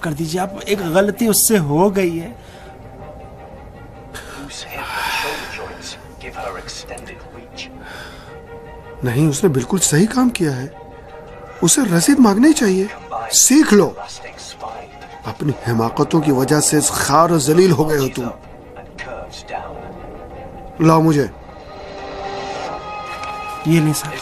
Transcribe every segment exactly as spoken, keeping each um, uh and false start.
कर दीजिए आप, एक गलती उससे हो गई है। नहीं, उसने बिल्कुल सही काम किया है। उसे रसीद मांगनी चाहिए। सीख लो, अपनी हिमाकतों की वजह से खार और जलील हो गए हो तुम। लाओ मुझे। ये नहीं सर।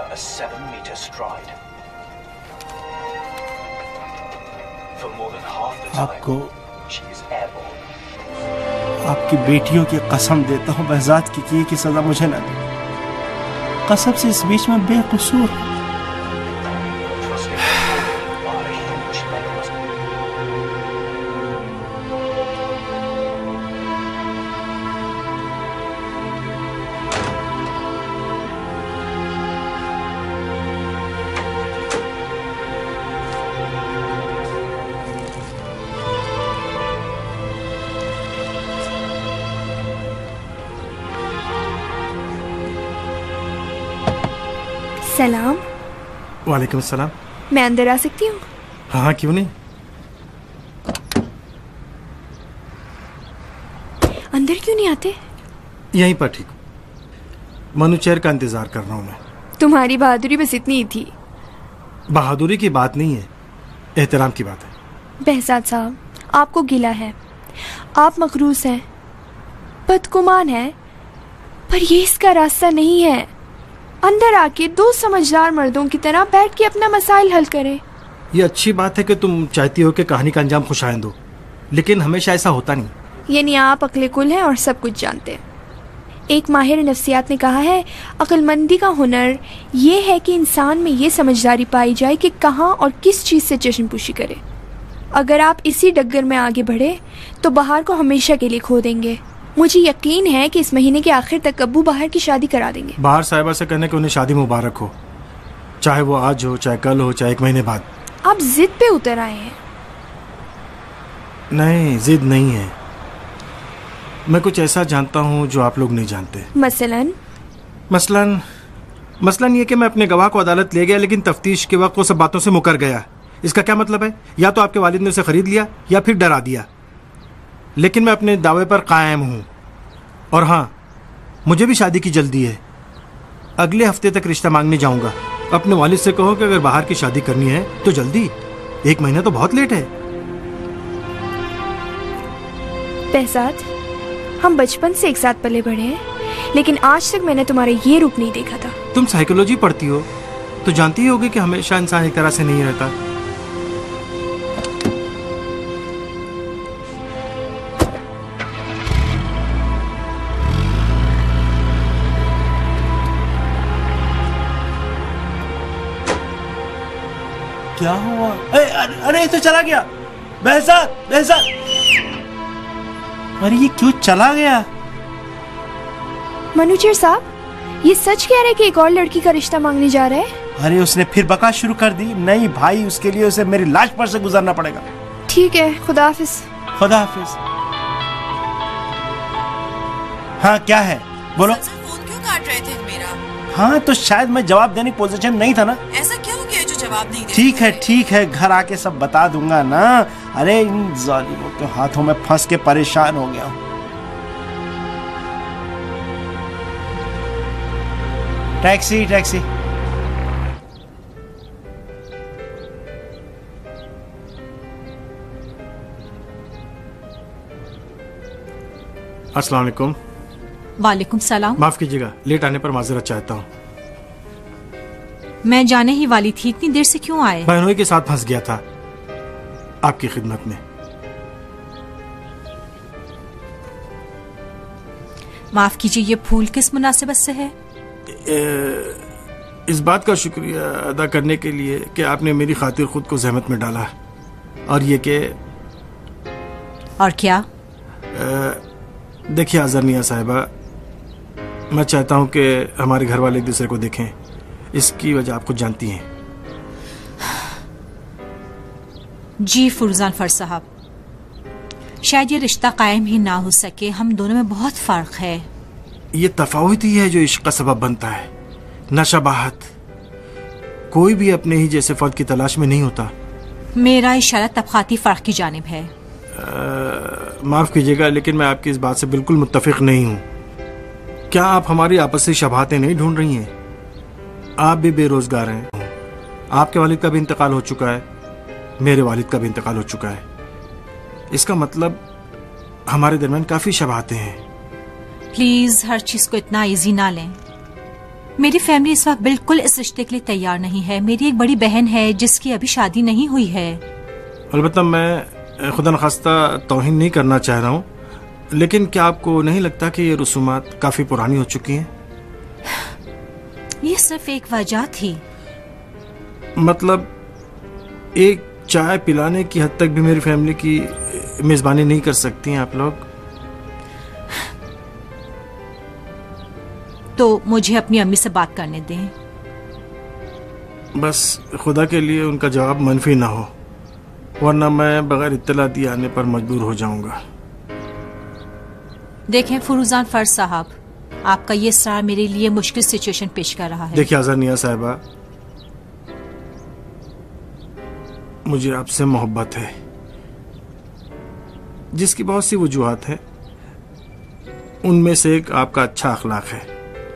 आपको आपकी बेटियों की कसम देता हूँ, बहजात की किए की सजा मुझे न दे। कसम से इस बीच में बेकसूर। सलाम। वालेकुम सलाम। मैं अंदर आ सकती हूँ? हाँ हाँ, क्यों नहीं। अंदर क्यों नहीं आते? यहीं पर ठीक। मनु चेयर का इंतजार कर रहा हूँ मैं। तुम्हारी बहादुरी बस इतनी ही थी। बहादुरी की बात नहीं है, एहतराम की बात है। बहजाद साहब, आपको गिला है, आप मखरूस हैं, बदगुमान हैं, पर ये इसका रास्ता नहीं है। अंदर आके दो समझदार मर्दों की तरह बैठ के अपना मसाइल हल करें। ये अच्छी बात है कि तुम चाहती हो कि कहानी का अंजाम खुशाइंद हो, लेकिन हमेशा ऐसा होता नहीं। यानी आप अक्ल कुल हैं और सब कुछ जानते हैं। एक माहिर नफ्सियात ने कहा है, अक्लमंदी का हुनर ये है कि इंसान में ये समझदारी पाई जाए कि कहाँ और किस चीज़ से चश्मपुशी करे। अगर आप इसी डगर में आगे बढ़े तो बहार को हमेशा के लिए खो देंगे। मुझे यकीन है कि इस महीने के आखिर तक अब्बू बाहर की शादी करा देंगे। बाहर साहिबा से कहने कि उन्हें शादी मुबारक हो, चाहे वो आज हो, चाहे कल हो, चाहे एक महीने बाद। आप जिद पे उतर आए हैं। नहीं, जिद नहीं है। मैं कुछ ऐसा जानता हूँ जो आप लोग नहीं जानते। मसलन? मसलन मसलन ये कि मैं अपने गवाह को अदालत ले गया, लेकिन तफ्तीश के वक्त वो सब बातों से मुकर गया। इसका क्या मतलब है? या तो आपके वालिद ने उसे खरीद लिया या फिर डरा दिया। लेकिन मैं अपने दावे पर कायम हूँ। और हाँ, मुझे भी शादी की जल्दी है। अगले हफ्ते तक रिश्ता मांगने जाऊँगा। अपने वालिद से कहो कि अगर बाहर की शादी करनी है तो जल्दी, एक महीना तो बहुत लेट है। बहजाद, हम बचपन से एक साथ पले बढ़े हैं, लेकिन आज तक मैंने तुम्हारा ये रूप नहीं देखा था। तुम साइकोलॉजी पढ़ती हो तो जानती ही होगी कि हमेशा इंसान एक तरह से नहीं रहता। क्या हुआ? ए, अरे, अरे ये तो चला गया। बहजाद, बहजाद, अरे ये क्यों चला गया? मनुचेर साहब, ये सच कह रहे कि एक और लड़की का रिश्ता मांगने जा रहा है? अरे उसने फिर बका शुरू कर दी। नहीं भाई, उसके लिए उसे मेरी लाश पर से गुजरना पड़ेगा। ठीक है, खुदा हाफिज। खुदा हाफिज। हाँ क्या है, बोलो। फोन क्यों काट रहे थे मेरा? हाँ तो शायद मैं जवाब देने की पोजीशन नहीं था ना। ऐसा क्या हो गया जो जवाब नहीं दे? ठीक है ठीक है, घर आके सब बता दूंगा ना। अरे इन जालिमों के हाथों में फंस के परेशान हो गया हूँ। Taxi taxi. अस्सलाम वालेकुम। वालेकुम सलाम। माफ कीजिएगा, लेट आने पर माजरत चाहता हूँ। मैं जाने ही वाली थी, इतनी देर से क्यों आए? बहनोई के साथ फंस गया था, आपकी खिदमत में। माफ कीजिए, ये फूल किस मुनासिबत से है? ए, इस बात का शुक्रिया अदा करने के लिए कि आपने मेरी खातिर खुद को जहमत में डाला, और ये कि और क्या? देखिए आज़रनिया साहिबा, मैं चाहता हूं कि हमारे घर वाले एक दूसरे को देखें। इसकी वजह आप खुद जानती हैं। जी फुरजान फर साहब, शायद ये रिश्ता कायम ही ना हो सके। हम दोनों में बहुत फर्क है। ये तफावत ही है जो इश्क का सबब बनता है, न शबाहत। कोई भी अपने ही जैसे फर्द की तलाश में नहीं होता। मेरा इशारा तबकाती फ़र्क की जानिब है। माफ़ कीजिएगा, लेकिन मैं आपकी इस बात से बिल्कुल मुत्तफिक नहीं हूँ। क्या आप हमारी आपसी शबाहतें नहीं ढूंढ रही हैं? आप भी बेरोजगार हैं, आपके वालिद का भी इंतकाल हो चुका है, मेरे वालिद का भी इंतकाल हो चुका है। इसका मतलब हमारे दरमियान काफ़ी शबाहतें हैं। प्लीज़ हर चीज़ को इतना इजी ना लें। मेरी फैमिली इस वक्त बिल्कुल इस रिश्ते के लिए तैयार नहीं है। मेरी एक बड़ी बहन है जिसकी अभी शादी नहीं हुई है। अलबत्ता मैं खुदा नखास्ता तौहीन नहीं करना चाह रहा हूँ, लेकिन क्या आपको नहीं लगता कि ये रसूमात काफ़ी पुरानी हो चुकी हैं? ये सिर्फ एक वजह थी। मतलब एक चाय पिलाने की हद तक भी मेरी फैमिली की मेज़बानी नहीं कर सकती हैं आप लोग? तो मुझे अपनी अम्मी से बात करने दें। बस खुदा के लिए उनका जवाब मनफी ना हो, वरना मैं बगैर इत्तला दिए आने पर मजबूर हो जाऊंगा। देखें फुरुजान फर्ज साहब, आपका ये सवाल मेरे लिए मुश्किल सिचुएशन पेश कर रहा है। देखिए आज़ानिया साहिबा, मुझे आपसे मोहब्बत है, जिसकी बहुत सी वजूहात हैं। उनमें से एक आपका अच्छा अखलाक है।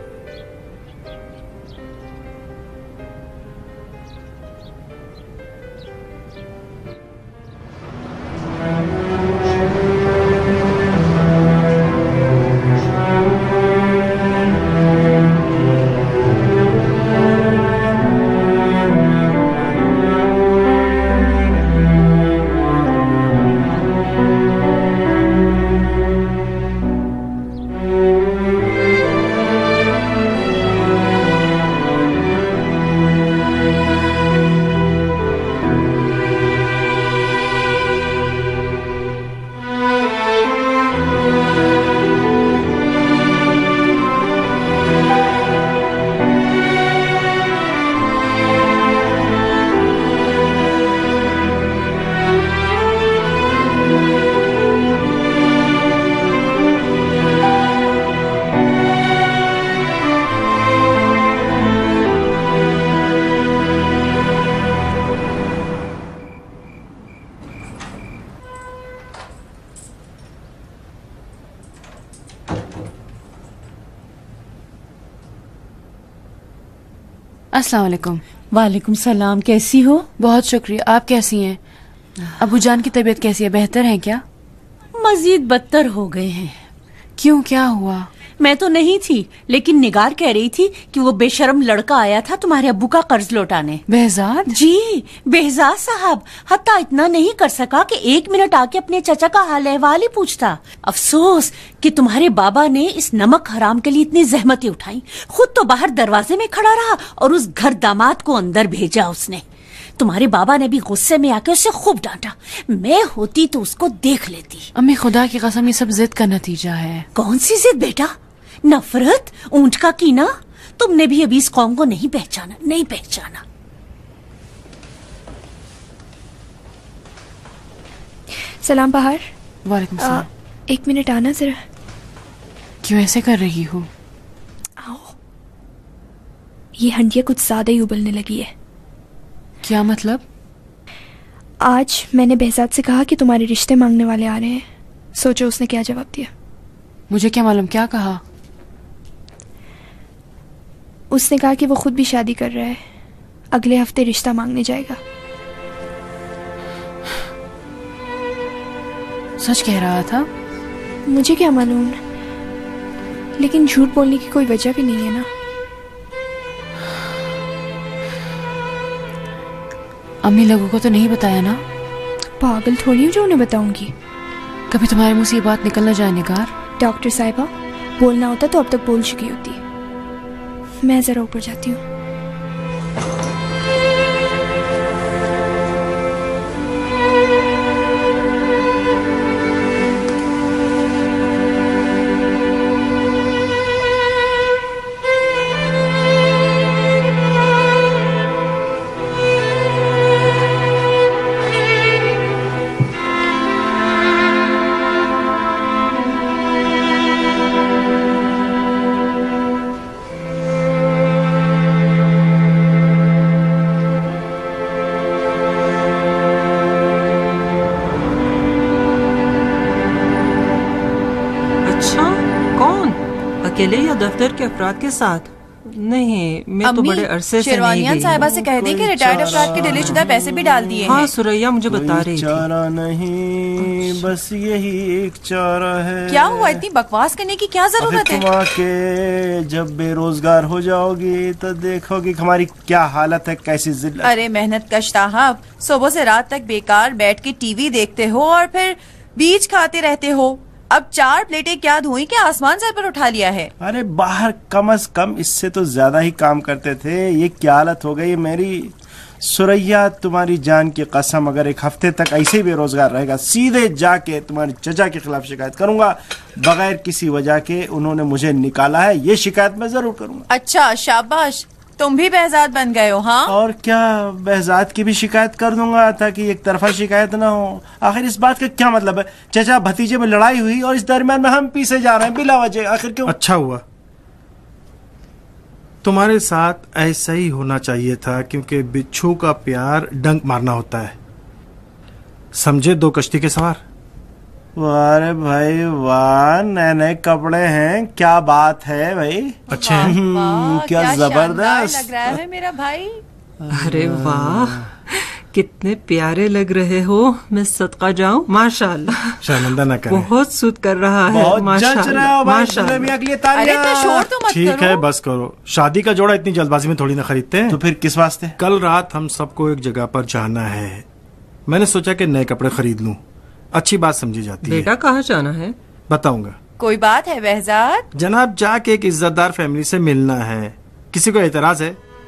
अस्सलाम वालेकुम। वालेकुम सलाम। कैसी हो? बहुत शुक्रिया, आप कैसी हैं? अबू जान की तबीयत कैसी है? बेहतर है क्या? मजीद बदतर हो गए हैं। क्यों, क्या हुआ? मैं तो नहीं थी, लेकिन निगार कह रही थी कि वो बेशर्म लड़का आया था तुम्हारे अब्बू का कर्ज लौटाने। बेहजाद? जी, बेहजाद साहब। हत्ता इतना नहीं कर सका कि एक मिनट आके अपने चचा का हाल अहवाल ही पूछता। अफसोस कि तुम्हारे बाबा ने इस नमक हराम के लिए इतनी जहमतें उठाई। खुद तो बाहर दरवाजे में खड़ा रहा और उस घर दामाद को अंदर भेजा उसने। तुम्हारे बाबा ने भी गुस्से में आके उसे खूब डांटा। मैं होती तो उसको देख लेती। अम्मी खुदा की कसम, ये सब जिद का नतीजा है। कौन सी जिद बेटा? नफरत, ऊंट का कीना? तुमने भी अभी इस कौम को नहीं पहचाना, नहीं पहचाना। सलाम बहार। वालेकुम सलाम। एक मिनट आना जरा। क्यों ऐसे कर रही हो? आओ। ये हंडिया कुछ ज्यादा ही उबलने लगी है। क्या मतलब? आज मैंने behzad से कहा कि तुम्हारे रिश्ते मांगने वाले आ रहे हैं। सोचो उसने क्या जवाब दिया। मुझे क्या मालूम क्या कहा? उसने कहा कि वो खुद भी शादी कर रहा है, अगले हफ्ते रिश्ता मांगने जाएगा। सच कह रहा था? मुझे क्या मालूम, लेकिन झूठ बोलने की कोई वजह भी नहीं है ना। अम्मी लोगों को तो नहीं बताया ना? पागल थोड़ी हूँ जो उन्हें बताऊंगी। कभी तुम्हारे मुंह से ये बात निकल न जाए निगार। डॉक्टर साहिबा, बोलना होता तो अब तक बोल चुकी होती। मैं जरा ऊपर जाती हूँ। अकेले या दफ्तर के अफराद के साथ? नहीं, मैं तो बड़े अरसे से नहीं शेरवानियान गई। साहिबा से कह दे कि रिटायर्ड अफराद के डिलीशुदा पैसे भी डाल दिए हाँ, हैं। सुरैया मुझे बता रही थी। चारा नहीं, बस यही एक चारा है। क्या हुआ, इतनी बकवास करने की क्या जरूरत है? तुम आके जब बेरोजगार हो जाओगी तो देखोगी हमारी क्या हालत है, कैसी जिल्लत। अरे मेहनत कश साहब, सुबह से रात तक बेकार बैठ के टीवी देखते हो और फिर बीज खाते रहते हो। अब चार प्लेटें क्या धोई के आसमान सर पर उठा लिया है। अरे बाहर कम से कम इससे तो ज्यादा ही काम करते थे, ये क्या हालत हो गई मेरी। सुरैया, तुम्हारी जान की कसम, अगर एक हफ्ते तक ऐसे ही बेरोजगार रहेगा, सीधे जाके तुम्हारे चचा के खिलाफ शिकायत करूंगा। बगैर किसी वजह के उन्होंने मुझे निकाला है, ये शिकायत मैं जरूर करूंगा। अच्छा शाबाश, तुम भी बेहजाद बन गए हो। हाँ, और क्या, बेहजाद की भी शिकायत कर दूंगा ताकि एक तरफा शिकायत ना हो। आखिर इस बात का क्या मतलब है, चचा भतीजे में लड़ाई हुई और इस दरमियान में हम पीछे जा रहे हैं बिला वजह, आखिर क्यों? अच्छा हुआ, तुम्हारे साथ ऐसा ही होना चाहिए था, क्योंकि बिच्छू का प्यार डंक मारना होता है। समझे, दो कश्ती के सवार। वाह भाई वाह, नए नए कपड़े हैं, क्या बात है भाई। अच्छे वाह, हैं। वाह, क्या क्या जबरदस्त शानदार लग रहा है मेरा भाई। अरे वाह, कितने प्यारे लग रहे हो। मैं सदका जाऊं? माशाल्लाह, शर्मिंदा न करें। बहुत सूट कर रहा है। बहुत जच रहे हो माशाल्लाह, भाई, माशाल्लाह। दुल्हनिया के लिए अरे तालियां। तो शोर तो मत ठीक करो। है, बस करो। शादी का जोड़ा इतनी जल्दबाजी में थोड़ी ना खरीदते हैं। तो फिर किस वास्ते? कल रात हम सबको एक जगह पर जाना है, मैंने सोचा कि नए कपड़े खरीद लूं। अच्छी बात समझी जाती है। बेटा कहाँ जाना है? बताऊंगा। कोई बात है बेहजाद? जनाब, जाके एक इज्जतदार फैमिली से मिलना है। किसी को एतराज है?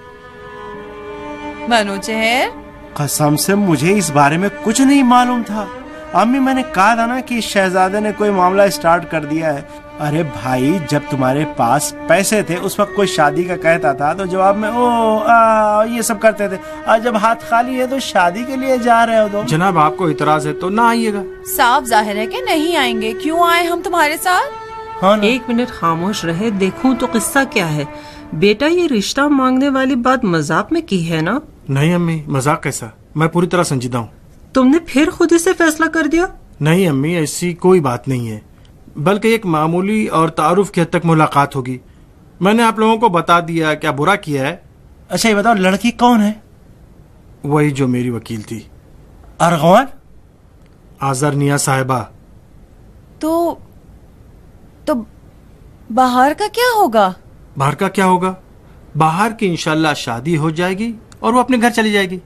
मनोचहर, कसम से मुझे इस बारे में कुछ नहीं मालूम था। अम्मी, मैंने कहा था ना कि शहजादे ने कोई मामला स्टार्ट कर दिया है। अरे भाई, जब तुम्हारे पास पैसे थे उस वक्त कोई शादी का कहता था तो जवाब में ओ आ, ये सब करते थे। और जब हाथ खाली है तो शादी के लिए जा रहे हो तो? जनाब, आपको इतराज है तो ना आइएगा। साफ जाहिर है कि नहीं आएंगे। क्यों आए हम तुम्हारे साथ? हाँ ना? एक मिनट खामोश रहे, देखूं तो किस्सा क्या है। बेटा, ये रिश्ता मांगने वाली बात मजाक में की है ना? नहीं अम्मी, मजाक कैसा, मैं पूरी तरह संजीदा हूँ। तुमने फिर खुद ही से फैसला कर दिया? नहीं अम्मी, ऐसी कोई बात नहीं है, बल्कि एक मामूली और तारुफ की हद तक मुलाकात होगी। मैंने आप लोगों को बता दिया, क्या बुरा किया है? अच्छा ये बताओ, लड़की कौन है? वही जो मेरी वकील थी, अरगवान? आजर निया साहिबा। तो तो बाहर का क्या होगा? बाहर का क्या होगा? बाहर की इंशाल्लाह शादी हो जाएगी और वो अपने घर चली जाएगी।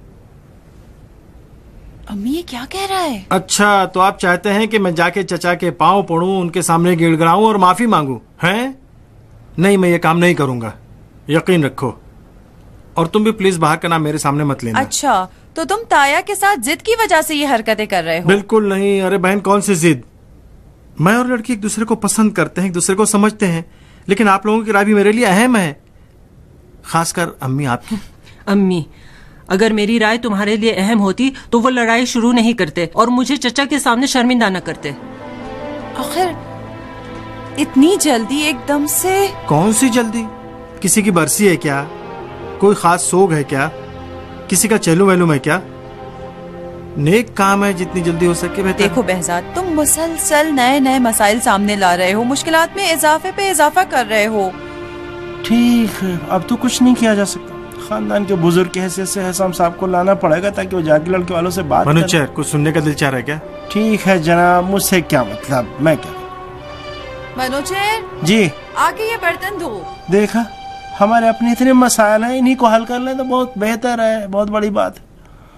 अम्मी ये क्या कह रहा है? अच्छा, तो आप चाहते हैं कि मैं जाके चचा के पांव पड़ूं, उनके सामने गिड़गिड़ाऊं और माफी मांगूं? हैं? नहीं, मैं ये काम नहीं करूंगा, यकीन रखो। और तुम भी प्लीज बाहर का नाम मेरे सामने मत लेना। अच्छा, तो तुम ताया के साथ जिद की वजह से ये हरकतें कर रहे हो? बिल्कुल नहीं। अरे बहन, कौन सी जिद? मैं और लड़की एक दूसरे को पसंद करते हैं, एक दूसरे को समझते हैं, लेकिन आप लोगों की राय भी मेरे लिए अहम है, खासकर अम्मी आपकी। अम्मी, अगर मेरी राय तुम्हारे लिए अहम होती तो वो लड़ाई शुरू नहीं करते और मुझे चचा के सामने शर्मिंदा न करते। आखिर इतनी जल्दी एकदम से? कौन सी जल्दी? किसी की बरसी है क्या? कोई खास सोग है क्या? किसी का चैलू वैलूम है क्या? नेक काम है, जितनी जल्दी हो सके बेहतर। देखो बेहजाद, तुम मुसलसल नए नए मसाइल सामने ला रहे हो, मुश्किलात में इजाफे पे इजाफा कर रहे हो। ठीक है, अब तो कुछ नहीं किया जा सकता। खानदान के बुजुर्ग की हैसियत से हसाम साहब को लाना पड़ेगा ताकि वो जाके लड़के वालों से बात करे। मनुचर, कुछ सुनने का दिल चाह रहा है क्या? ठीक है जनाब, मुझसे क्या मतलब, मैं क्या। मनोचर जी, आके ये बर्तन धो। देखा, हमारे अपने इतने मसाइल हैं, इन्हीं को हल कर लें तो बहुत बेहतर है, बहुत बड़ी बात है।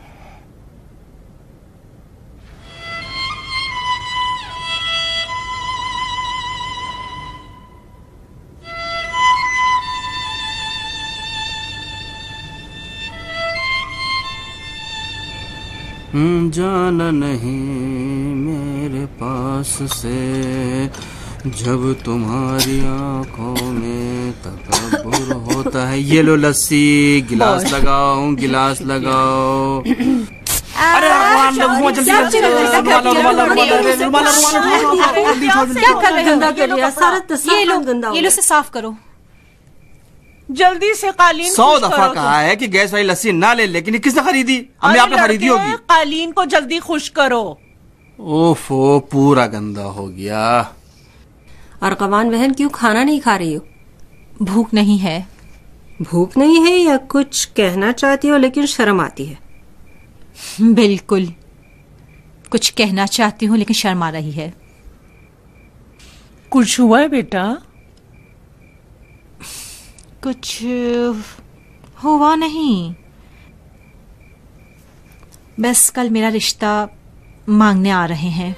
जाना नहीं मेरे पास से, जब तुम्हारी आंखों में तकब्बुर होता है। ये लो लस्सी, गिलास लगाओ, गिलास लगाओ। अरे ये लो से साफ करो। जल्दी से कालीन सौ दफा कहा है कि गैस वाली लस्सी ना ले, लेकिन ये किसने खरीदी? हमने आपने खरीदी होगी। कालीन को जल्दी खुश करो। ओफो, पूरा गंदा हो गया। अर्कवान बहन, क्यों खाना नहीं खा रही हो? भूख नहीं है। भूख नहीं है या कुछ कहना चाहती हो लेकिन शर्म आती है? बिल्कुल, कुछ कहना चाहती हूँ लेकिन शर्म आ रही है। कुछ हुआ है बेटा? कुछ हुआ नहीं, बस कल मेरा रिश्ता मांगने आ रहे हैं।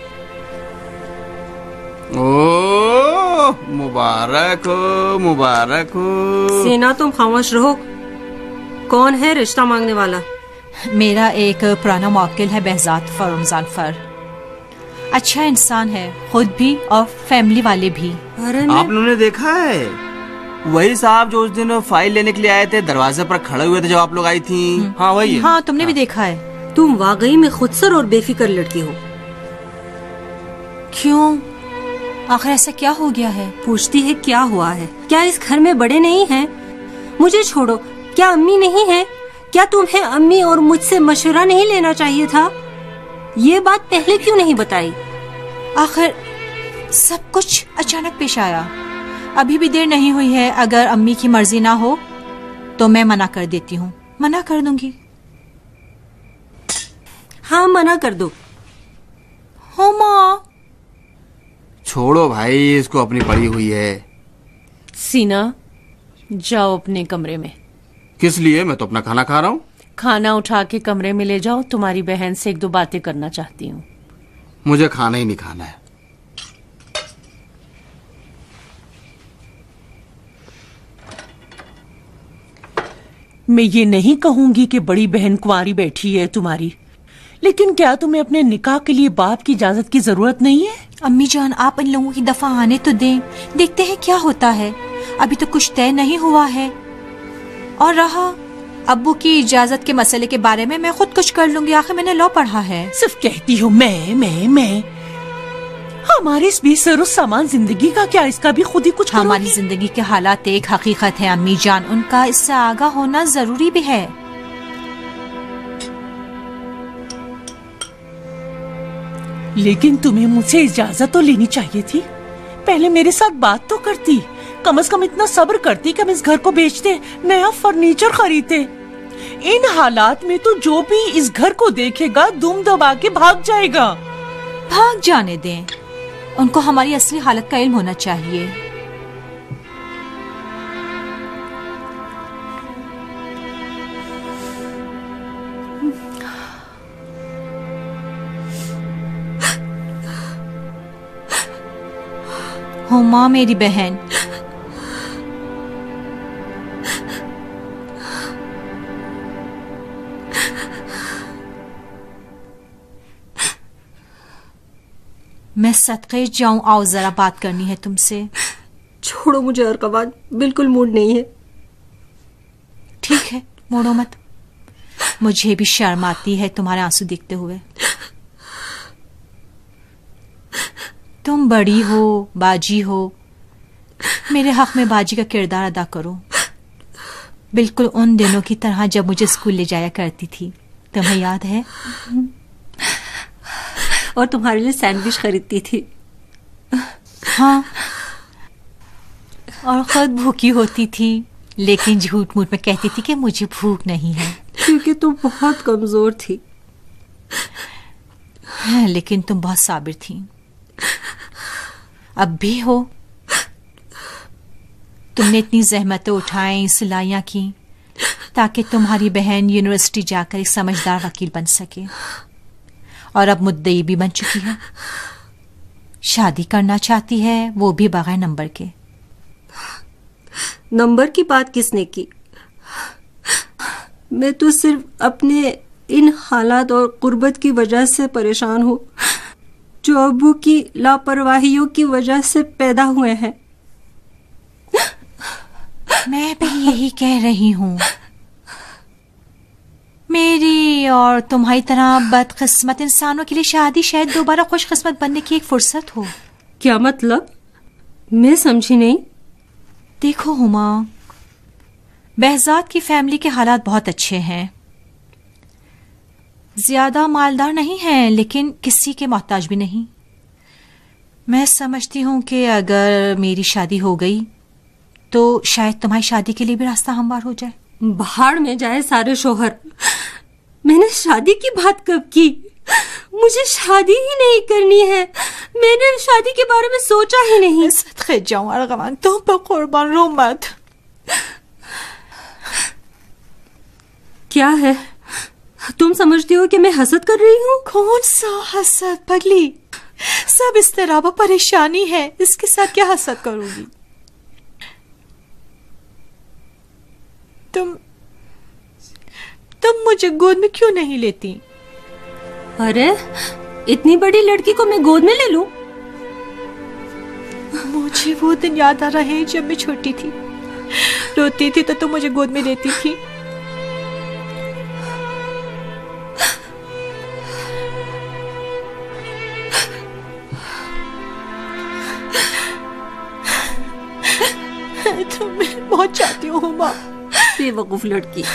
ओ मुबारक हो, मुबारक हो। सीना, तुम खामोश रहो। कौन है रिश्ता मांगने वाला? मेरा एक पुराना मौकिल है, behzad फर फर। अच्छा इंसान है, खुद भी और फैमिली वाले भी। अरे आप लोगों ने देखा है? वही साहब जो उस दिन फाइल लेने के लिए आए थे, दरवाजे पर खड़े हुए थे जब आप लोग आई थी। हाँ वही है। हाँ, तुमने हाँ। भी देखा है। तुम वाकई में खुदसर और बेफिक्र लड़की हो। क्यों? आखिर ऐसा क्या हो गया है? पूछती है क्या हुआ है? क्या इस घर में बड़े नहीं हैं? मुझे छोड़ो, क्या अम्मी नहीं है? क्या तुम्हें अम्मी और मुझसे मशवरा नहीं लेना चाहिए था? ये बात पहले क्यों नहीं बताई? आखिर सब कुछ अचानक पेश आया। अभी भी देर नहीं हुई है। अगर अम्मी की मर्जी ना हो तो मैं मना कर देती हूँ। मना कर दूंगी। हाँ, मना कर दो। हो माँ। छोड़ो भाई, इसको अपनी पड़ी हुई है। सीना, जाओ अपने कमरे में। किस लिए? मैं तो अपना खाना खा रहा हूँ। खाना उठा के कमरे में ले जाओ। तुम्हारी बहन से एक दो बातें करना चाहती हूँ। मुझे खाना ही नहीं खाना है। मैं ये नहीं कहूंगी कि बड़ी बहन कुंवारी बैठी है तुम्हारी, लेकिन क्या तुम्हें अपने निकाह के लिए बाप की इजाजत की जरूरत नहीं है? अम्मी जान, आप इन लोगों की दफा आने तो दें, देखते हैं क्या होता है। अभी तो कुछ तय नहीं हुआ है। और रहा अब्बू की इजाजत के मसले के बारे में, मैं खुद कुछ कर लूंगी। आखिर मैंने लॉ पढ़ा है। सिर्फ कहती हो मैं मैं मैं। हमारी इस बेसरो सामान जिंदगी का क्या? इसका भी खुद ही कुछ हमारी जिंदगी के हालात एक हकीकत है अम्मी जान, उनका इससे आगाह होना जरूरी भी है। लेकिन तुम्हें मुझसे इजाजत तो लेनी चाहिए थी। पहले मेरे साथ बात तो करती, कम से कम इतना सब्र करती कि हम इस घर को बेचते, नया फर्नीचर खरीदते। इन हालात में तो जो भी इस घर को देखेगा दुम दबा के भाग जाएगा। भाग जाने दें, उनको हमारी असली हालत का इल्म होना चाहिए। हो माँ मेरी बहन, मैं सदके जाऊं? आओ जरा बात करनी है तुमसे। छोड़ो मुझे अर्कवान, बिल्कुल मूड नहीं है। ठीक है, मोड़ो मत। मुझे भी शर्म आती है तुम्हारे आंसू देखते हुए। तुम बड़ी हो, बाजी हो, मेरे हक में बाजी का किरदार अदा करो, बिल्कुल उन दिनों की तरह जब मुझे स्कूल ले जाया करती थी। तुम्हें याद है? और तुम्हारे लिए सैंडविच खरीदती थी। हाँ, और खुद भूखी होती थी, लेकिन झूठ मूठ में कहती थी कि मुझे भूख नहीं है, क्योंकि तुम बहुत कमजोर थी। हाँ, लेकिन तुम बहुत साबिर थी। अब भी हो। तुमने इतनी जहमतें उठाई, सिलाइयां की, ताकि तुम्हारी बहन यूनिवर्सिटी जाकर एक समझदार वकील बन सके, और अब मुद्दई भी बन चुकी है। शादी करना चाहती है, वो भी बगैर नंबर के। नंबर की बात किसने की? मैं तो सिर्फ अपने इन हालात और गुर्बत की वजह से परेशान हूँ, जो अब्बू की लापरवाहियों की वजह से पैदा हुए हैं। मैं भी यही कह रही हूँ। मेरी और तुम्हारी तरह बदकिस्मत इंसानों के लिए शादी शायद दोबारा खुशकिस्मत बनने की एक फुर्सत हो। क्या मतलब? मैं समझी नहीं। देखो हुमा, behzad की फैमिली के हालात बहुत अच्छे हैं। ज्यादा मालदार नहीं हैं, लेकिन किसी के मोहताज भी नहीं। मैं समझती हूँ कि अगर मेरी शादी हो गई तो शायद तुम्हारी शादी के लिए भी रास्ता हमवार हो जाए। बाहर में जाए सारे शोहर। मैंने शादी की बात कब की? मुझे शादी ही नहीं करनी है। मैंने शादी के बारे में सोचा ही नहीं। सदके जाऊं अर्गवान, तुम पर कुर्बान, रो मत। क्या है? तुम समझती हो कि मैं हसद कर रही हूँ? कौन सा हसद पगली? सब इस तरह परेशानी है, इसके साथ क्या हसद करूंगी? तुम तुम मुझे गोद में क्यों नहीं लेती? अरे इतनी बड़ी लड़की को मैं गोद में ले लूं? मुझे वो दिन याद आ रहे हैं जब मैं छोटी थी, रोती थी तो तुम मुझे गोद में लेती थी। तो मैं बहुत चाहती हूँ हुमा। बेवकूफ लड़की।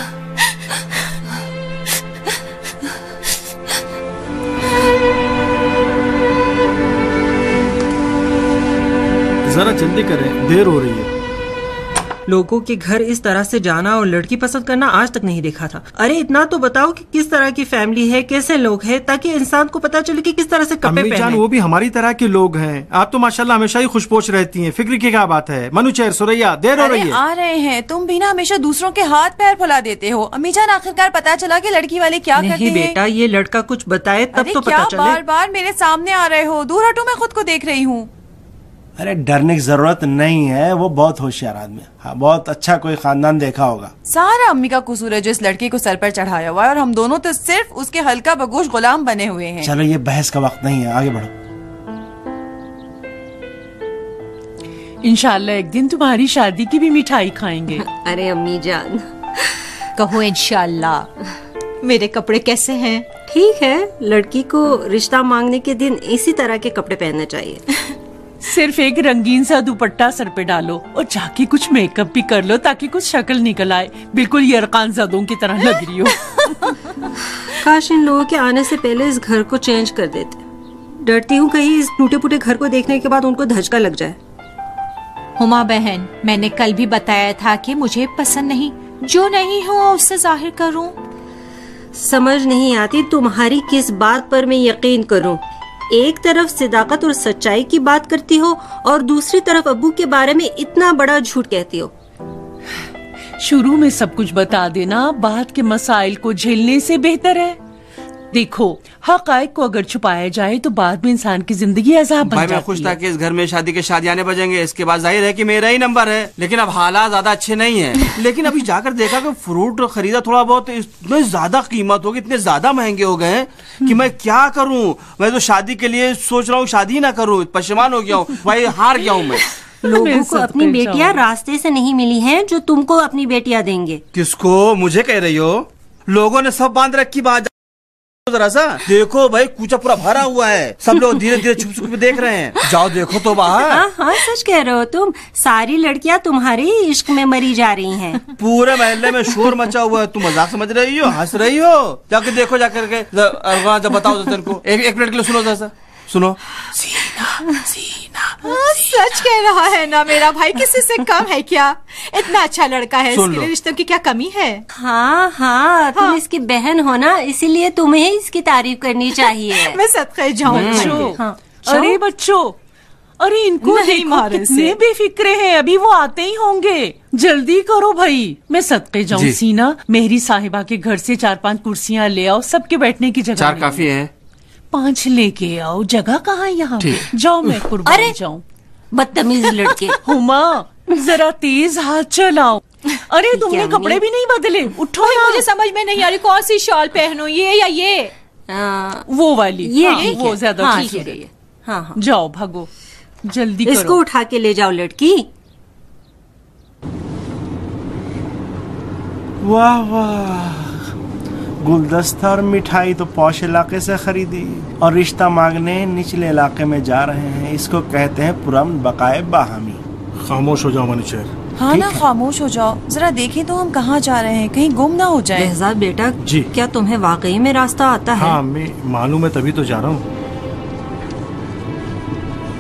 जरा जल्दी करें, देर हो रही है। लोगों के घर इस तरह से जाना और लड़की पसंद करना आज तक नहीं देखा था। अरे इतना तो बताओ कि किस तरह की फैमिली है, कैसे लोग हैं, ताकि इंसान को पता चले कि किस तरह से कपड़े अम्मी जान, पहने। वो भी हमारी तरह के लोग हैं। आप तो माशाल्लाह हमेशा ही खुशपोश रहती हैं। फिक्र की क्या बात है? मनुचेर, सुरैया, देर हो रही है। आ रहे हैं। तुम भी ना हमेशा दूसरों के हाथ पैर फुला देते हो। अम्मी जान, आखिरकार पता चला कि लड़की वाले क्या करते हैं? नहीं बेटा, ये लड़का कुछ बताए तब तो पता चले। बार बार मेरे सामने आ रहे हो? दूर हटो, मैं खुद को देख रही हूँ। अरे डरने की जरूरत नहीं है, वो बहुत होशियार आदमी है। हाँ, बहुत अच्छा कोई खानदान देखा होगा। सारा अम्मी का कसूर है जो इस लड़के को सर पर चढ़ाया हुआ है, और हम दोनों तो सिर्फ उसके हल्का बगोश गुलाम बने हुए हैं। चलो ये बहस का वक्त नहीं है, आगे बढ़ो। इंशाल्लाह एक दिन तुम्हारी शादी की भी मिठाई खाएंगे। अरे अम्मी जान, कहो इंशाल्लाह। मेरे कपड़े कैसे हैं? ठीक है। लड़की को रिश्ता मांगने के दिन इसी तरह के कपड़े पहनने चाहिए। सिर्फ एक रंगीन सा दुपट्टा सर पे डालो और जाके कुछ मेकअप भी कर लो ताकि कुछ शक्ल निकल आए, बिल्कुल यरकान ज़ादों की तरह लग रही हो। काश इन लोगों के आने से पहले इस घर को चेंज कर देते। डरती हूँ कहीं इस टूटे फूटे घर को देखने के बाद उनको धचका लग जाए। हुमा बहन, मैंने कल भी बताया था कि मुझे पसंद नहीं, जो नहीं हुआ उससे जाहिर करूं। समझ नहीं आती तुम्हारी किस बात पर मैं यकीन करूं। एक तरफ सदाकत और सच्चाई की बात करती हो और दूसरी तरफ अब्बू के बारे में इतना बड़ा झूठ कहती हो। शुरू में सब कुछ बता देना बाद के मसाइल को झेलने से बेहतर है। देखो, हक़ाइक़ को अगर छुपाया जाए तो बाद में इंसान की जिंदगी अज़ाब बन भाई जाती है। मैं खुश था कि इस घर में शादी के शादियाने बजेंगे, इसके बाद जाहिर है कि मेरा ही नंबर है। लेकिन अब हालात ज्यादा अच्छे नहीं है। लेकिन अभी जाकर देखा कि फ्रूट खरीदा थोड़ा बहुत, इतने ज्यादा कीमत हो गई, इतने ज्यादा महंगे हो गए हैं कि मैं क्या करूं। मैं तो शादी के लिए सोच रहा हूँ शादी ना करूँ, परेशान हो गया हूँ भाई, हार गया हूँ मैं। लोगों को अपनी बेटियां रास्ते से नहीं मिली हैं जो तुमको अपनी बेटियां देंगे। किसको? मुझे कह रही हो? लोगों ने सब बांध रखी बात। जरा सा देखो भाई, कूचा पूरा भरा हुआ है। सब लोग धीरे धीरे छुप छुप देख रहे हैं। जाओ देखो तो बाहर। हाँ हाँ, सच कह रहे हो तुम। सारी लड़कियां तुम्हारे इश्क में मरी जा रही हैं। पूरे महल्ले में शोर मचा हुआ है। तुम मजाक समझ रही हो, हंस रही हो? जाके देखो, जाकर के जब बताओ तेरे को। एक एक मिनट के लिए सुनो, जरा सा सुनो। सीना, सीना, हाँ, सच कह रहा है ना मेरा भाई, किसी से कम है क्या? इतना अच्छा लड़का है, इसके लिए रिश्तों की क्या कमी है? हाँ हाँ, तुम हाँ। इसकी बहन हो ना, इसीलिए तुम्हें इसकी तारीफ करनी चाहिए। मैं सदके जाऊं। बच्चों, हाँ। अरे बच्चों, अरे इनको नहीं मारे, कितने बेफिक्रे हैं, अभी वो आते ही होंगे। जल्दी करो भाई, मैं सदके जाऊं। सीना, मेरी साहिबा के घर से चार पांच कुर्सियां ले आओ, सबके बैठने की जगह। चार काफी है। पांच लेके आओ, जगह कहाँ है यहाँ पे? जाओ, मैं कुर्बान जाऊं। बदतमीज लड़के। हुमा, जरा तेज हाथ चलाओ। अरे तुमने कपड़े भी नहीं बदले, उठो ना। मुझे समझ में नहीं आ रही कौन सी शॉल पहनो, ये या ये? आ, वो वाली। ये हाँ, वो ज्यादा हाँ, ठीक है। हाँ हाँ, जाओ भागो, जल्दी करो। इसको उठा के ले जाओ लड़की। वाह वाह, गुलदस्ता और मिठाई तो पौश इलाके से खरीदी और रिश्ता मांगने निचले इलाके में जा रहे हैं। इसको कहते हैं पुरम बकाए बाहमी। खामोश हो जाओ मनुचेर। हाँ ना, खामोश हो जाओ। जरा देखें तो हम कहाँ जा रहे हैं, कहीं गुम ना हो जाए। बेहजाद बेटा जी, क्या तुम्हें वाकई में रास्ता आता है? हाँ अम्मी, मालूम है, तभी तो जा रहा हूँ।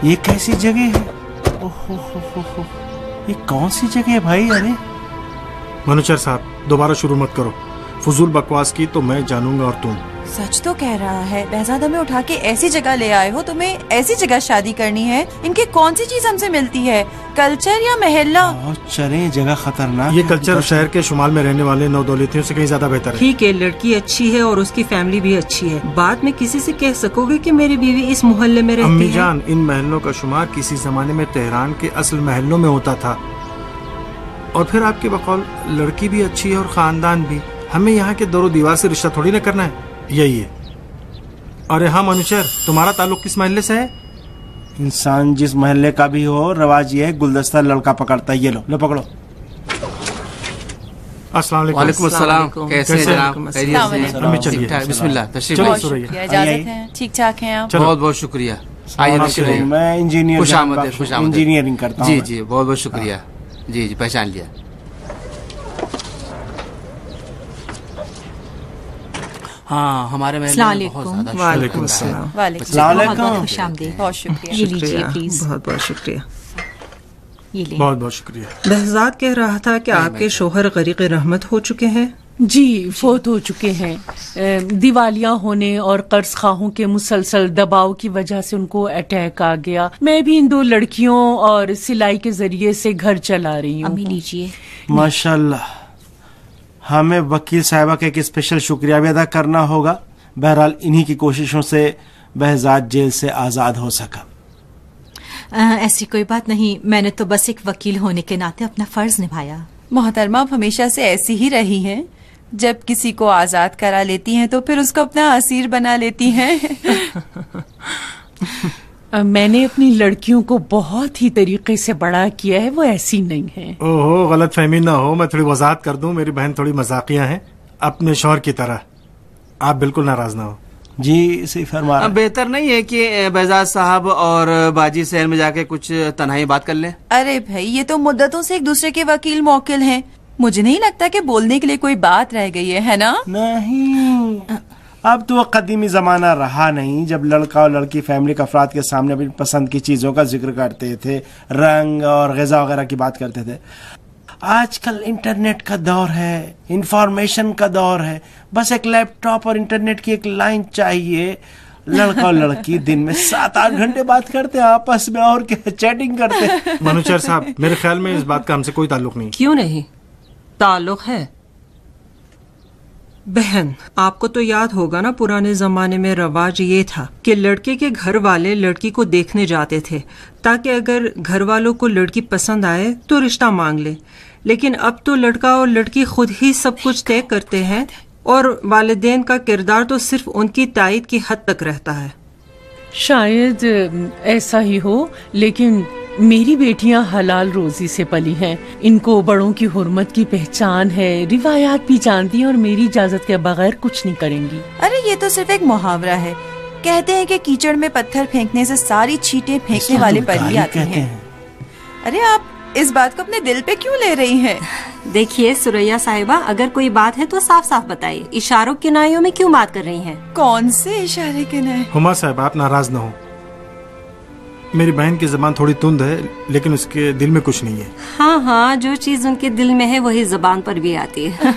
ये कैसी जगह है? ओहो हो हो हो, ये कौन सी जगह है भाई? अरे मनुचर साहब दोबारा शुरू मत करो, फजूल बकवास की तो मैं जानूंगा और तुम। सच तो कह रहा है, बहजाद हमें उठा के ऐसी जगह ले आए हो, तुम्हें ऐसी जगह शादी करनी है, इनकी कौन सी चीज हमसे मिलती है, कल्चर या महल्ला? चले, जगह खतरनाक। ये कल्चर शहर के शुमाल में रहने वाले नौदौलतियों से कहीं ज्यादा बेहतर है। ठीक है, लड़की अच्छी है और उसकी फैमिली भी अच्छी है। बाद में किसी से कह सकोगे कि मेरी बीवी इस मोहल्ले में रहती है? अम्मी जान, इन महलों का शुमार किसी जमाने में तेहरान के असल महलों में होता था। और फिर आपके बकौल लड़की भी अच्छी है और खानदान भी। हमें यहाँ के दरो दीवार से रिश्ता थोड़ी ना करना है, यही है। अरे हाँ मनुचर, तुम्हारा ताल्लुक किस महल्ले से है? इंसान जिस महल्ले का भी हो, रवाज ये है गुलदस्ता लड़का पकड़ता है। ये लो लो पकड़ो। अस्सलाम वालेकुम। वालेकुम अस्सलाम। कैसे हैं जनाब? हमें चलिए, बिस्मिल्लाह, तशरीफ चलो लाइए। सुरैया। इजाजत है, ठीक ठाक हैं आप? बहुत बहुत शुक्रिया। आइए तशरीफ लाइए। मैं इंजीनियर खुश आमदीद, खुश आमदीद। इंजीनियरिंग करता जी हूँ। जी, बहुत बहुत शुक्रिया। जी जी, पहचान लिया। हाँ, हमारे महल में बहुत ज्यादा वालेकुम अस्सलाम। वालेकुम खुश आमदीद। बहुत शुक्रिया। ये लीजिए प्लीज। बहुत बहुत शुक्रिया। ये ले। बहुत बहुत शुक्रिया। बहजाद कह रहा था कि आपके शोहर गरीक रहमत हो चुके हैं। जी, फोत हो चुके हैं। अ, दिवालिया होने और कर्ज खाहों के मुसलसल दबाव की वजह से उनको अटैक आ गया। मैं भी इन दो लड़कियों और सिलाई के जरिए से घर चला रही हूँ। अम्मी लीजिए। माशाल्लाह, हमें वकील साहिबा का एक स्पेशल शुक्रिया भी अदा करना होगा। बहरहाल इन्हीं की कोशिशों से बहजाद जेल से आज़ाद हो सका। आ, ऐसी कोई बात नहीं, मैंने तो बस एक वकील होने के नाते अपना फर्ज निभाया। मोहतरमा, आप हमेशा से ऐसी ही रही हैं। जब किसी को आजाद करा लेती हैं तो फिर उसको अपना असीर बना लेती हैं। अ, मैंने अपनी लड़कियों को बहुत ही तरीके से बड़ा किया है, वो ऐसी नहीं है। ओहो, गलत फहमी ना हो, मैं थोड़ी वजाहत कर दूं। मेरी बहन थोड़ी मजाकिया है, अपने शौहर की तरह। आप बिल्कुल नाराज ना हो। जी सही फरमा रहे हैं। बेहतर नहीं है कि बहजाद साहब और बाजी शहर में जाके कुछ तन्हाई बात कर लें? अरे भाई, ये तो मुद्दतों से एक दूसरे के वकील मौकिल हैं। मुझे नहीं लगता कि बोलने के लिए कोई बात रह गई है, है ना? नहीं, अब तो वो कदीमी जमाना रहा नहीं जब लड़का और लड़की फैमिली के अफराद के सामने अपनी पसंद की चीजों का जिक्र करते थे, रंग और ग़िज़ा वगैरह की बात करते थे। आजकल इंटरनेट का दौर है, इंफॉर्मेशन का दौर है। बस एक लैपटॉप और इंटरनेट की एक लाइन चाहिए। लड़का और लड़की दिन में सात आठ घंटे बात करते हैं आपस में, और क्या चैटिंग करते हैं। मनुचर साहब, मेरे ख्याल में इस बात का हमसे कोई ताल्लुक नहीं। क्यों नहीं? ताल्लुक है। बहन, आपको तो याद होगा ना, पुराने जमाने में रवाज ये था कि लड़के के घर वाले लड़की को देखने जाते थे ताकि अगर घर वालों को लड़की पसंद आए तो रिश्ता मांग ले। लेकिन अब तो लड़का और लड़की खुद ही सब कुछ तय करते हैं और वालिदैन का किरदार तो सिर्फ उनकी तायद की हद तक रहता है। शायद ऐसा ही हो, लेकिन मेरी बेटियां हलाल रोजी से पली हैं। इनको बड़ों की हुर्मत की पहचान है, रिवायात भी जानती हैं और मेरी इजाजत के बगैर कुछ नहीं करेंगी। अरे ये तो सिर्फ एक मुहावरा है। कहते हैं कि कीचड़ में पत्थर फेंकने से सारी छींटें फेंकने वाले पर ही आती हैं। अरे आप इस बात को अपने दिल पे क्यों ले रही हैं? देखिए सुरैया साहिबा, अगर कोई बात है तो साफ साफ बताइए। इशारों किनायों में क्यों बात कर रही हैं? कौन से इशारे किनारे? हुमा साहब, आप नाराज ना हो। मेरी बहन की जबान थोड़ी तुंद है, लेकिन उसके दिल में कुछ नहीं है। हाँ हाँ, जो चीज उनके दिल में है वही जबान पर भी आती है।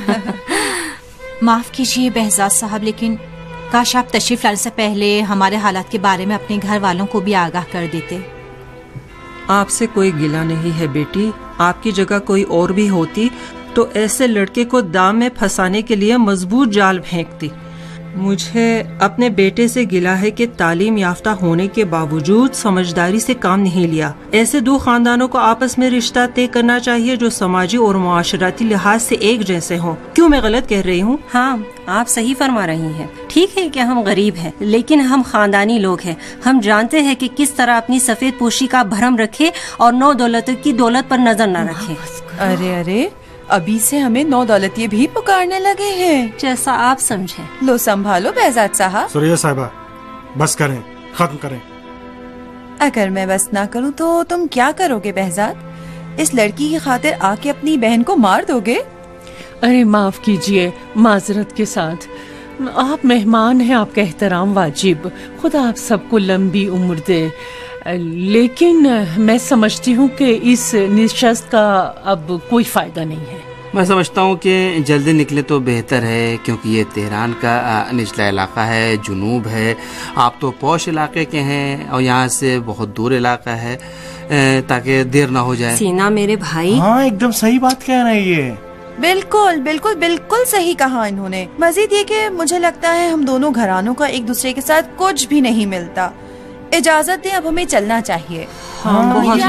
माफ कीजिए बहजाद साहब, लेकिन काश आप तशरीफ लाने से पहले हमारे हालात के बारे में अपने घर वालों को भी आगाह कर देते। आपसे कोई गिला नहीं है बेटी। आपकी जगह कोई और भी होती तो ऐसे लड़के को दाम में फंसाने के लिए मजबूत जाल फेंकती। मुझे अपने बेटे से गिला है कि तालीम याफ्ता होने के बावजूद समझदारी से काम नहीं लिया। ऐसे दो खानदानों को आपस में रिश्ता तय करना चाहिए जो समाजी और मुआशराती लिहाज से एक जैसे हों। क्यों मैं गलत कह रही हूँ? हाँ, आप सही फरमा रही हैं। ठीक है कि हम गरीब हैं, लेकिन हम खानदानी लोग हैं। हम जानते हैं कि किस तरह अपनी सफेद पोशी का भरम रखे और नौ दौलत की दौलत पर नजर न रखे। अरे अरे, अभी से हमें नौ दौलतिये भी पुकारने लगे हैं। जैसा आप समझे। लो संभालो बहजाद साहब। सुरैया साहिबा, बस करें, खत्म करें। अगर मैं बस ना करूं तो तुम क्या करोगे बहजाद? इस लड़की की खातिर आके अपनी बहन को मार दोगे? अरे माफ कीजिए, माजरत के साथ। आप मेहमान हैं, आपका एहतराम वाजिब। खुदा आप सबको लंबी उम्र दे। लेकिन मैं समझती हूँ कि इस निशस्त का अब कोई फायदा नहीं है। मैं समझता हूँ कि जल्दी निकले तो बेहतर है, क्योंकि ये तेहरान का निचला इलाका है, जुनूब है। आप तो पौश इलाके के हैं और यहाँ से बहुत दूर इलाका है, ताकि देर ना हो जाए। सीना मेरे भाई, हाँ एकदम सही बात कह रहे हैं ये। बिल्कुल बिल्कुल बिल्कुल सही कहा इन्होंने। मजीद ये कि मुझे लगता है हम दोनों घरानों का एक दूसरे के साथ कुछ भी नहीं मिलता। इजाजत दें, अब हमें चलना चाहिए। हाँ, बहुत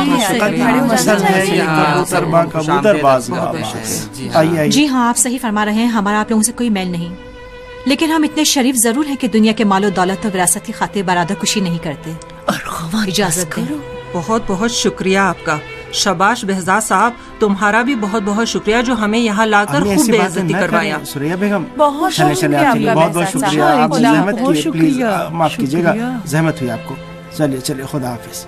जी हाँ, आप सही फरमा रहे हैं। हमारा आप लोगों से कोई मेल नहीं, लेकिन हम इतने शरीफ जरूर हैं कि दुनिया के मालो दौलत और विरासत की खातिर बरादर खुशी नहीं करते। इजाजत करो। बहुत बहुत शुक्रिया आपका। शाबाश बेहजाद साहब, तुम्हारा भी बहुत बहुत शुक्रिया जो हमें यहाँ लाकर खूब बेइज्जती करवाया। सुरैया बेगम, बहुत चले चले आपके बहुत बहुत शुक्रिया। आप जहमत किए, प्लीज माफ कीजिएगा, जहमत हुई आपको। चलिए चलिए, खुदा हाफिज।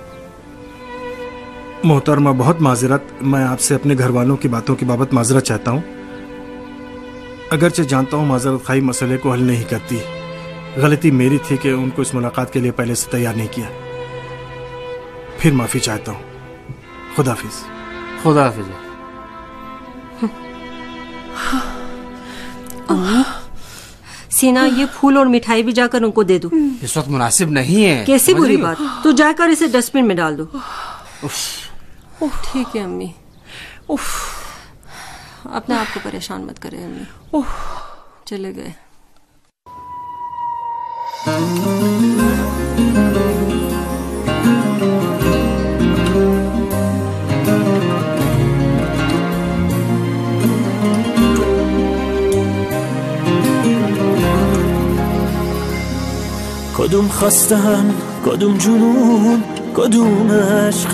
मोहतरमा, बहुत माजरत। मैं आपसे अपने घर वालों की बातों की बाबत माजरत चाहता हूँ। अगरचे जानता हूँ माजरत खाई मसले को हल नहीं करती। गलती मेरी थी कि उनको इस मुलाकात के लिए पहले से तैयार नहीं किया। फिर माफी चाहता हूँ। खुदा हाफिज। खुदा हाफिज। अम्मी, सीना, ये फूल और मिठाई भी जाकर उनको दे दो। इस वक्त मुनासिब नहीं है। कैसी बुरी बात, तो जाकर इसे डस्टबिन में डाल दो। ठीक है अम्मी। अपने आप को परेशान मत करें अम्मी। चले गए। کدوم خواستم کدوم جنون کدوم عشق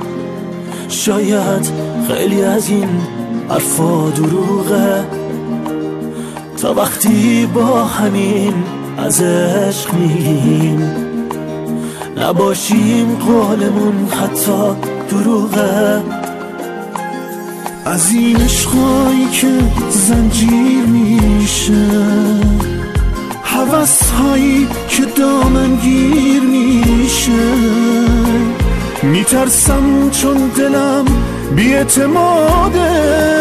شاید خیلی از این حرفا دروغه تا وقتی با همین از عشق میگیم نباشیم قولمون حتی دروغه از این عشقایی که زنجیر میشه حوث هایی که دامن گیر میشه میترسم چون دلم بی‌اعتماده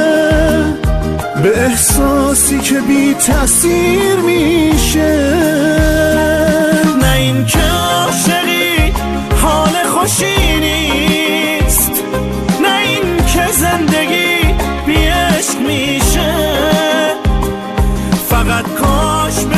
به احساسی که بی تأثیر میشه نه این که عاشقی حال خوشی نیست نه این که زندگی بی عشق میشه فقط کاش